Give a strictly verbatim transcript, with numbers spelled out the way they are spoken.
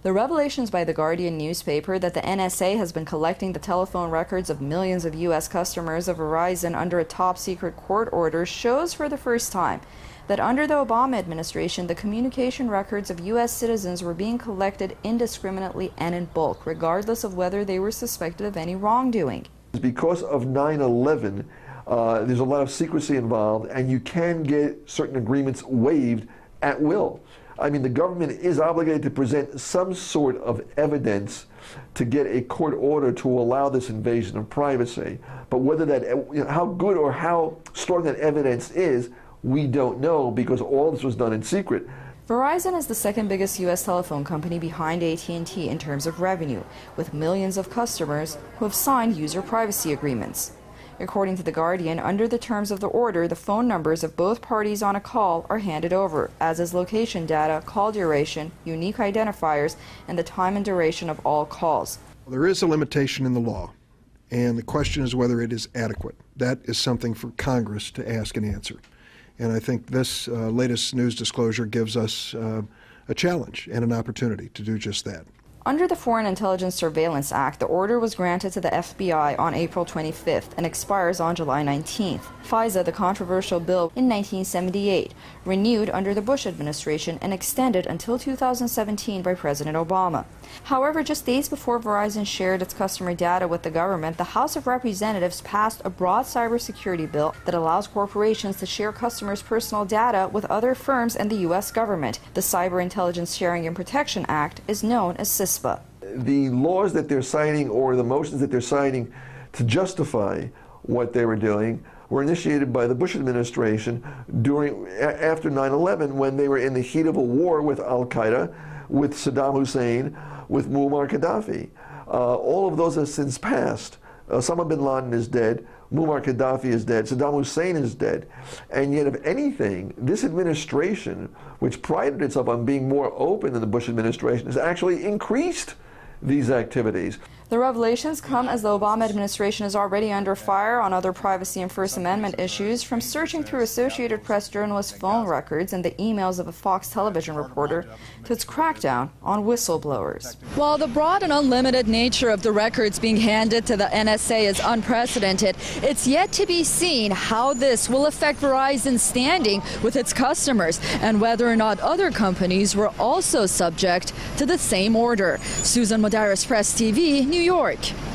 The revelations by The Guardian newspaper that the N S A has been collecting the telephone records of millions of U S customers of Verizon under a top-secret court order shows for the first time that under the Obama administration, the communication records of U S citizens were being collected indiscriminately and in bulk, regardless of whether they were suspected of any wrongdoing. Because of nine eleven, uh, there's a lot of secrecy involved, and you can get certain agreements waived at will. I mean, the government is obligated to present some sort of evidence to get a court order to allow this invasion of privacy. But whether that, you know, how good or how strong that evidence is, we don't know, because all this was done in secret. Verizon is the second biggest U S telephone company behind A T and T in terms of revenue, with millions of customers who have signed user privacy agreements. According to The Guardian, under the terms of the order, the phone numbers of both parties on a call are handed over, as is location data, call duration, unique identifiers, and the time and duration of all calls. There is a limitation in the law, and the question is whether it is adequate. That is something for Congress to ask and answer. And I think this uh, latest news disclosure gives us uh, a challenge and an opportunity to do just that. Under the Foreign Intelligence Surveillance Act, the order was granted to the F B I on April twenty-fifth and expires on July nineteenth. FISA, the controversial bill in nineteen seventy-eight, renewed under the Bush administration and extended until two thousand seventeen by President Obama. However, just days before Verizon shared its customer data with the government, the House of Representatives passed a broad cybersecurity bill that allows corporations to share customers' personal data with other firms and the U S government. The Cyber Intelligence Sharing and Protection Act is known as CISPA. The laws that they're signing, or the motions that they're signing to justify what they were doing, were initiated by the Bush administration during after nine eleven, when they were in the heat of a war with Al-Qaeda, with Saddam Hussein, with Muammar Gaddafi. Uh, all of those have since passed. Osama bin Laden is dead, Muammar Gaddafi is dead, Saddam Hussein is dead. And yet, if anything, this administration, which prided itself on being more open than the Bush administration, has actually increased these activities. The revelations come as the Obama administration is already under fire on other privacy and First Amendment issues, from searching through Associated Press journalists' phone records and the emails of a Fox television reporter to its crackdown on whistleblowers. While the broad and unlimited nature of the records being handed to the N S A is unprecedented, it's yet to be seen how this will affect Verizon's standing with its customers and whether or not other companies were also subject to the same order. Susan Madaris, Press T V, New York.